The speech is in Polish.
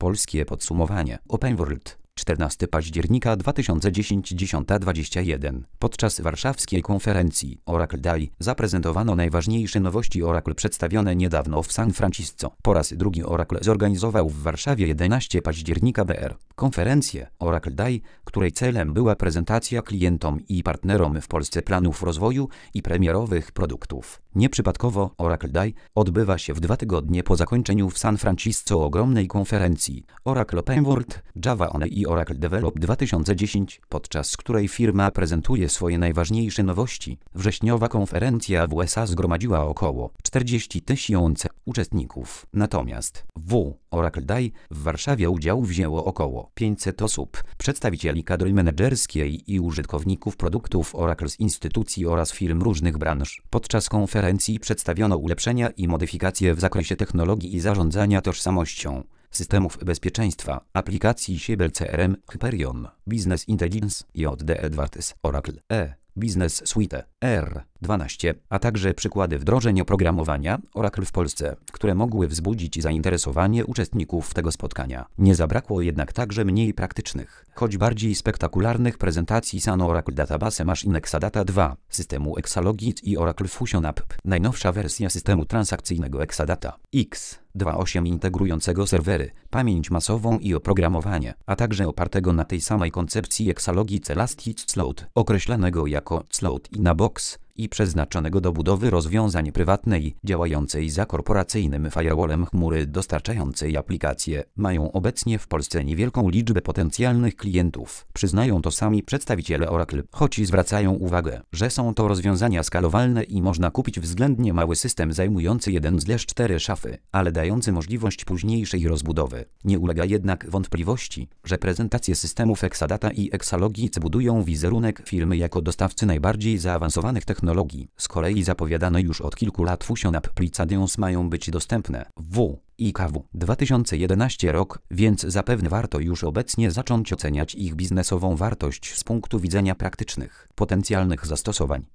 Polskie podsumowanie. Open World. 14 października 2010 10:21. Podczas warszawskiej konferencji Oracle Day zaprezentowano najważniejsze nowości Oracle przedstawione niedawno w San Francisco. Po raz drugi Oracle zorganizował w Warszawie 11 października br. konferencję Oracle Day, której celem była prezentacja klientom i partnerom w Polsce planów rozwoju i premierowych produktów. Nieprzypadkowo Oracle Day odbywa się w 2 tygodnie po zakończeniu w San Francisco ogromnej konferencji Oracle Open World, Java On i Oracle Develop 2010, podczas której firma prezentuje swoje najważniejsze nowości. Wrześniowa konferencja w USA zgromadziła około 40 000 uczestników. Natomiast w Oracle Day w Warszawie udział wzięło około 500 osób, przedstawicieli kadry menedżerskiej i użytkowników produktów Oracle z instytucji oraz firm różnych branż. Podczas konferencji przedstawiono ulepszenia i modyfikacje w zakresie technologii i zarządzania tożsamością, systemów bezpieczeństwa, aplikacji Siebel CRM, Hyperion, Business Intelligence, JD Edwards, Oracle Business Suite R12, a także przykłady wdrożeń oprogramowania Oracle w Polsce, które mogły wzbudzić zainteresowanie uczestników tego spotkania. Nie zabrakło jednak także mniej praktycznych, choć bardziej spektakularnych prezentacji Sun Oracle Database Machine Exadata 2, systemu Exalogit i Oracle Fusion App, najnowsza wersja systemu transakcyjnego Exadata X2.8 integrującego serwery, pamięć masową i oprogramowanie, a także opartego na tej samej koncepcji Exalogit Elasticsearch, określanego jako Sloat in a Box, i przeznaczonego do budowy rozwiązań prywatnej, działającej za korporacyjnym firewallem chmury dostarczającej aplikacje, mają obecnie w Polsce niewielką liczbę potencjalnych klientów. Przyznają to sami przedstawiciele Oracle, choć zwracają uwagę, że są to rozwiązania skalowalne i można kupić względnie mały system zajmujący 1/4 szafy, ale dający możliwość późniejszej rozbudowy. Nie ulega jednak wątpliwości, że prezentacje systemów Exadata i Exalogit budują wizerunek firmy jako dostawcy najbardziej zaawansowanych technologii. Z kolei zapowiadane już od kilku lat Fusion Applications mają być dostępne w IKW 2011 rok, więc zapewne warto już obecnie zacząć oceniać ich biznesową wartość z punktu widzenia praktycznych, potencjalnych zastosowań.